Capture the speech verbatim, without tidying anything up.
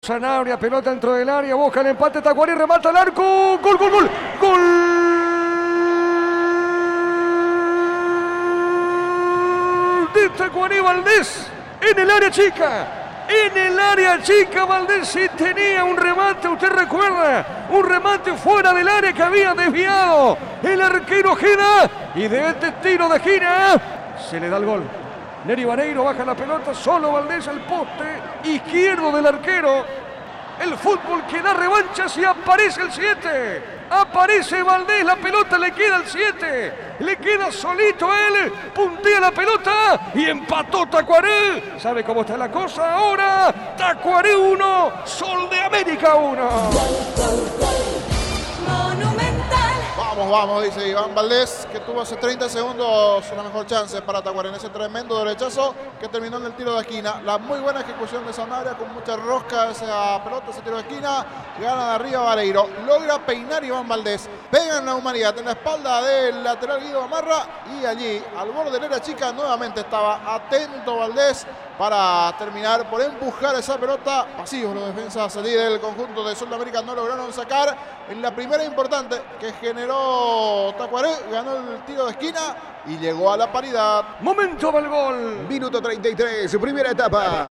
Sanabria, pelota dentro del área, busca el empate, Tacuarí remata al arco, gol, gol, gol, gol de Tacuarí Valdés en el área chica, en el área chica Valdés sí tenía un remate, usted recuerda, un remate fuera del área que había desviado el arquero Ojeda y de este tiro de esquina se le da el gol. Neri Vareiro baja la pelota, solo Valdés al poste izquierdo del arquero. El fútbol que da revanchas y aparece el siete. Aparece Valdés, la pelota le queda al siete. Le queda solito él, puntea la pelota y empató Tacuarí. ¿Sabe cómo está la cosa ahora? Tacuarí uno, Sol de América uno. Vamos, vamos, dice Iván Valdés, que tuvo hace treinta segundos una mejor chance para Tacuarí en ese tremendo derechazo que terminó en el tiro de esquina. La muy buena ejecución de Sanabria con mucha rosca esa pelota, ese tiro de esquina. Gana de arriba Vareiro. Logra peinar Iván Valdés. Pega en la humanidad en la espalda del lateral Guido Gamarra y allí al borde del área chica nuevamente estaba atento Valdés para terminar por empujar esa pelota. Pasivos los defensas salir del conjunto de Sol de América no lograron sacar en la primera importante que generó Tacuarí. Ganó el tiro de esquina y llegó a la paridad. Momento del gol. Minuto treinta y tres, primera etapa.